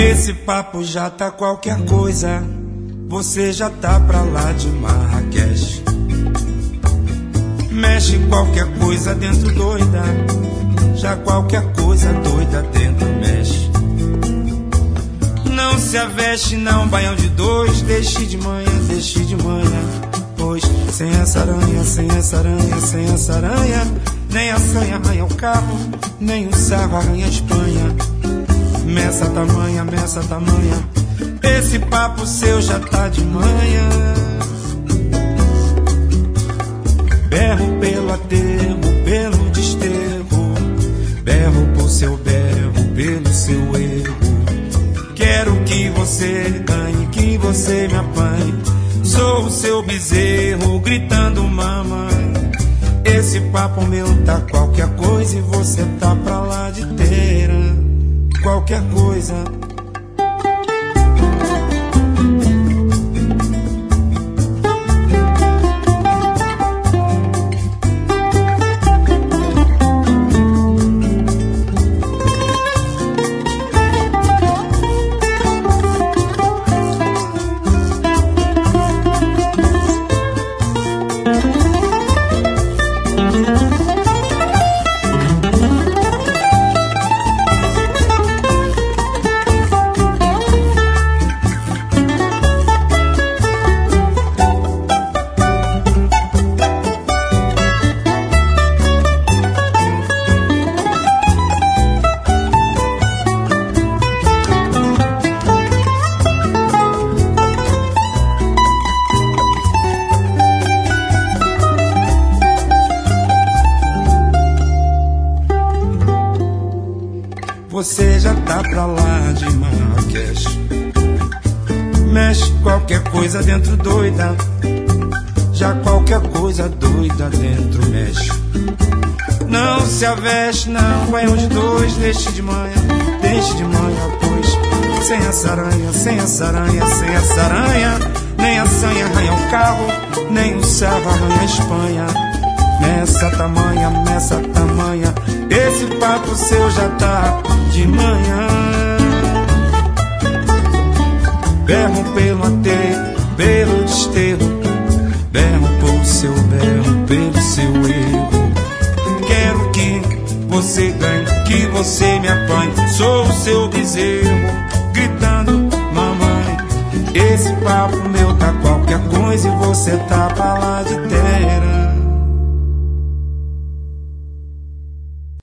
Esse papo já tá qualquer coisa, você já tá pra lá de Marrakech. Mexe qualquer coisa dentro doida, já qualquer coisa doida dentro mexe. Não se aveste não, baião de dois, deixe de manhã, pois sem essa aranha, sem essa aranha, sem essa aranha, nem a sanha arranha o carro, nem o sarro arranha a Espanha. Meça tamanha, esse papo seu já tá de manhã. Berro pelo aterro, pelo desterro, berro por seu berro, pelo seu erro. Quero que você ganhe, que você me apanhe. Sou o seu bezerro, gritando mamãe. Esse papo meu tá qualquer coisa e você tá pra lá de inteira. Qualquer coisa. Você já tá pra lá de Marrakech. Mexe qualquer coisa dentro doida, já qualquer coisa doida dentro mexe. Não se aveste não, baião de dois, deixe de manhã, pois sem essa aranha, sem essa aranha, sem essa aranha, nem a sanha arranha o carro, nem o sarro arranha a Espanha. Meça tamanha, esse papo seu já tá de manhã. Berro pelo aterro, pelo desterro, berro por seu berro, pelo seu erro. Quero que você ganhe, que você me apanhe. Sou o seu bezerro, gritando mamãe. Esse papo meu tá qualquer coisa e você tá pra lá de terra.